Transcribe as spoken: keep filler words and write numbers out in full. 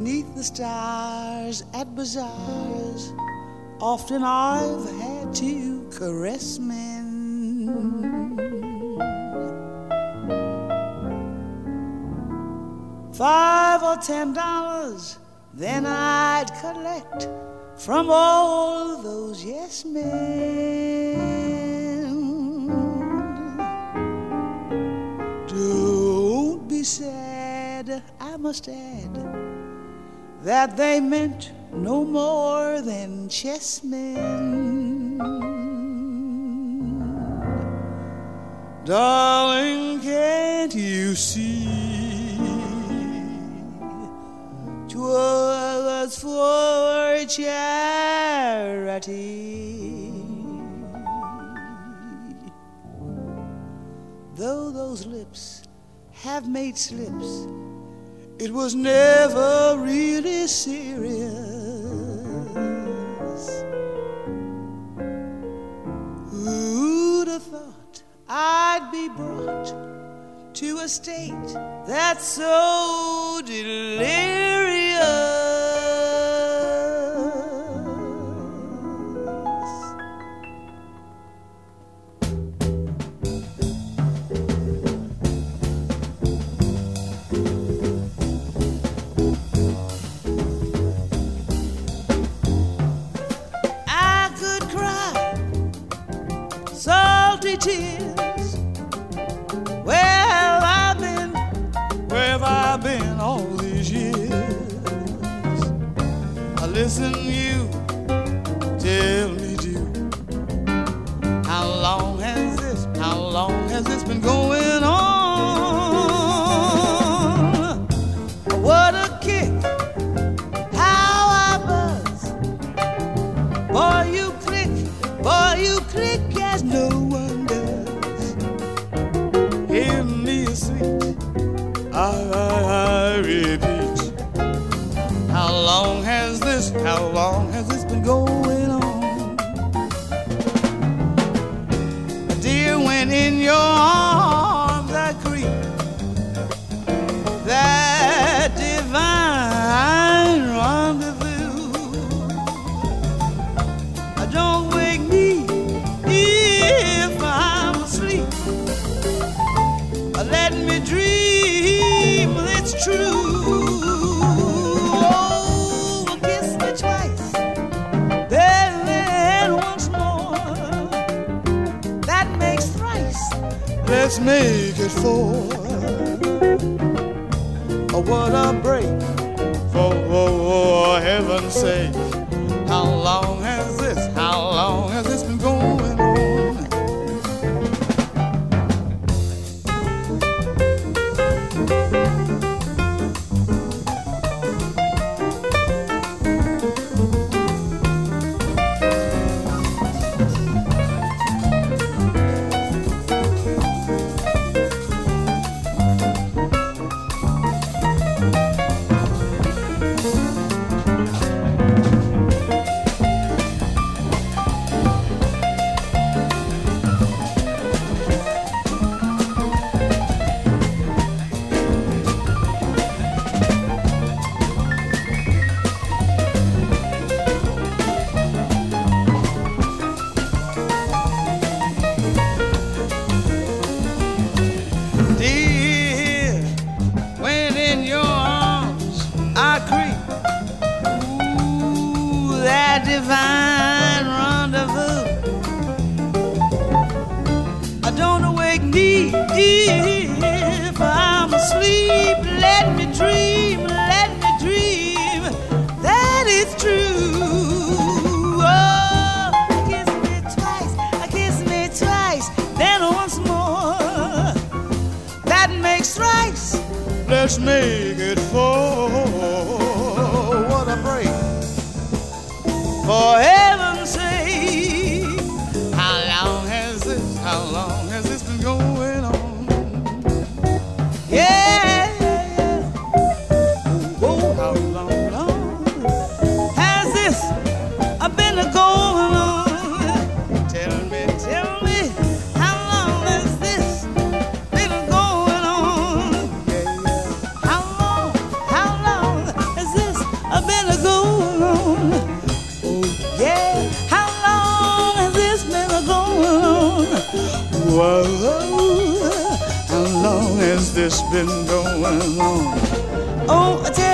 beneath the stars at bazaars, often I've had to caress men. Five or ten dollars, then I'd collect from all those yes men. Don't be sad, I must add, that they meant no more than chessmen. Darling, can't you see 'twas for charity? Though those lips have made slips, it was never really serious. Who'd have thought I'd be brought to a state that's so delirious? Tears. Well, I've been, where have I been all these years? I listen, you tell me, do how long has this, how long has this been going on? What a kick, how I buzz. Boy, you click, boy, you click as no one. I, I repeat, how long has this, how long has this been going on? Dear, when in your arms I creep, that divine rendezvous, don't wake me if I'm asleep. Let me dream, it's true. Oh, kiss me twice, then, then once more. That makes thrice. Let's make it four. Oh, what a break, for oh, heaven's sake. How long has this, how long has this been going on? Divine rendezvous, don't awake me if I'm asleep. Let me dream, let me dream that it's true. Oh, kiss me twice, kiss me twice, then once more. That makes thrice. Let's make it four. What a break. For heaven's sake, how long has this, how long has this been going on? Yeah, yeah. Oh, how long, long has this been going on? Tell me, tell me, how long has this been going on? Yeah, yeah. How long, how long has this been going on? Oh, I tell